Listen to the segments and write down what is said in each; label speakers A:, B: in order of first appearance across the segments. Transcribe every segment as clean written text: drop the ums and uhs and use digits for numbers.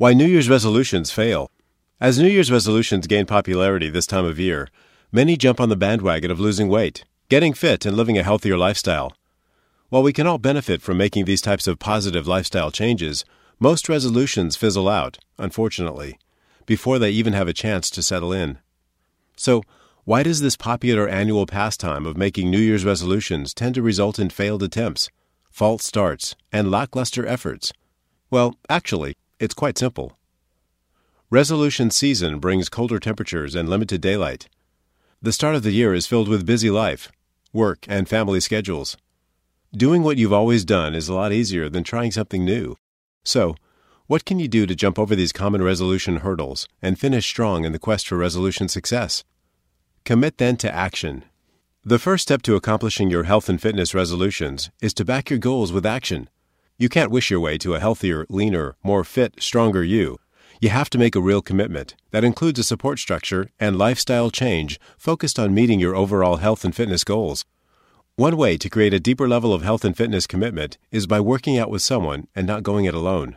A: Why New Year's resolutions fail. As New Year's resolutions gain popularity this time of year, many jump on the bandwagon of losing weight, getting fit, and living a healthier lifestyle. While we can all benefit from making these types of positive lifestyle changes, most resolutions fizzle out, unfortunately, before they even have a chance to settle in. So, why does this popular annual pastime of making New Year's resolutions tend to result in failed attempts, false starts, and lackluster efforts? Well, actually, it's quite simple. Resolution season brings colder temperatures and limited daylight. The start of the year is filled with busy life, work, and family schedules. Doing what you've always done is a lot easier than trying something new. So, what can you do to jump over these common resolution hurdles and finish strong in the quest for resolution success? Commit then to action. The first step to accomplishing your health and fitness resolutions is to back your goals with action. You can't wish your way to a healthier, leaner, more fit, stronger you. You have to make a real commitment that includes a support structure and lifestyle change focused on meeting your overall health and fitness goals. One way to create a deeper level of health and fitness commitment is by working out with someone and not going it alone.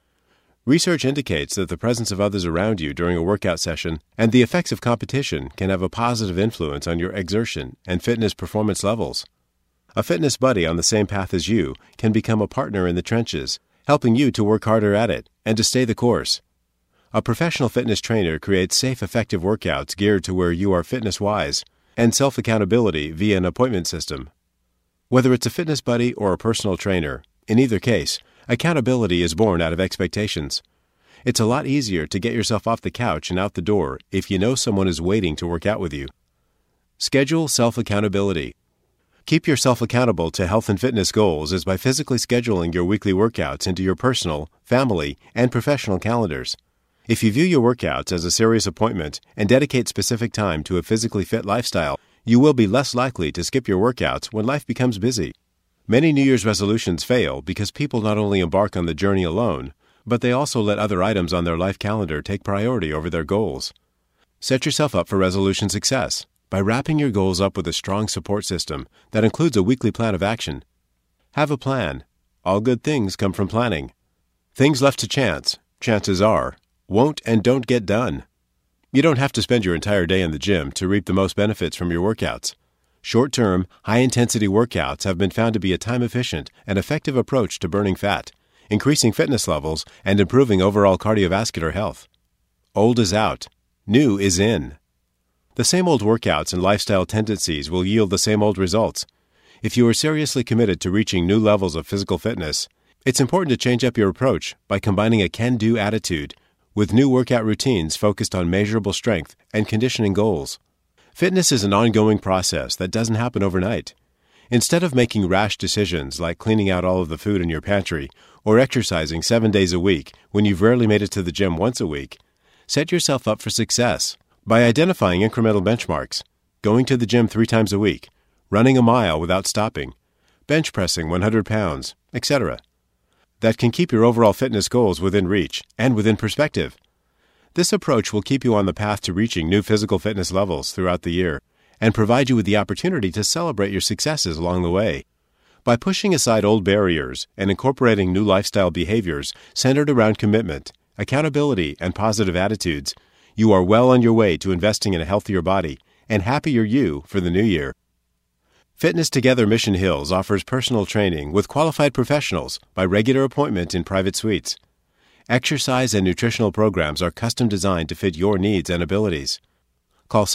A: Research indicates that the presence of others around you during a workout session and the effects of competition can have a positive influence on your exertion and fitness performance levels. A fitness buddy on the same path as you can become a partner in the trenches, helping you to work harder at it and to stay the course. A professional fitness trainer creates safe, effective workouts geared to where you are fitness-wise, and self-accountability via an appointment system. Whether it's a fitness buddy or a personal trainer, in either case, accountability is born out of expectations. It's a lot easier to get yourself off the couch and out the door if you know someone is waiting to work out with you. Schedule self-accountability. Keep yourself accountable to health and fitness goals is by physically scheduling your weekly workouts into your personal, family, and professional calendars. If you view your workouts as a serious appointment and dedicate specific time to a physically fit lifestyle, you will be less likely to skip your workouts when life becomes busy. Many New Year's resolutions fail because people not only embark on the journey alone, but they also let other items on their life calendar take priority over their goals. Set yourself up for resolution success by wrapping your goals up with a strong support system that includes a weekly plan of action. Have a plan. All good things come from planning. Things left to chance, chances are, won't and don't get done. You don't have to spend your entire day in the gym to reap the most benefits from your workouts. Short-term, high-intensity workouts have been found to be a time-efficient and effective approach to burning fat, increasing fitness levels, and improving overall cardiovascular health. Old is out. New is in. The same old workouts and lifestyle tendencies will yield the same old results. If you are seriously committed to reaching new levels of physical fitness, it's important to change up your approach by combining a can-do attitude with new workout routines focused on measurable strength and conditioning goals. Fitness is an ongoing process that doesn't happen overnight. Instead of making rash decisions like cleaning out all of the food in your pantry or exercising 7 days a week when you've rarely made it to the gym once a week, set yourself up for success by identifying incremental benchmarks, going to the gym 3 times a week, running a mile without stopping, bench pressing 100 pounds, etc. That can keep your overall fitness goals within reach and within perspective. This approach will keep you on the path to reaching new physical fitness levels throughout the year and provide you with the opportunity to celebrate your successes along the way. By pushing aside old barriers and incorporating new lifestyle behaviors centered around commitment, accountability, and positive attitudes, you are well on your way to investing in a healthier body and happier you for the new year. Fitness Together Mission Hills offers personal training with qualified professionals by regular appointment in private suites. Exercise and nutritional programs are custom designed to fit your needs and abilities. Call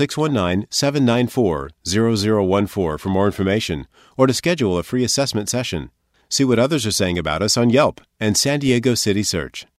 A: 619-794-0014 for more information or to schedule a free assessment session. See what others are saying about us on Yelp and San Diego City Search.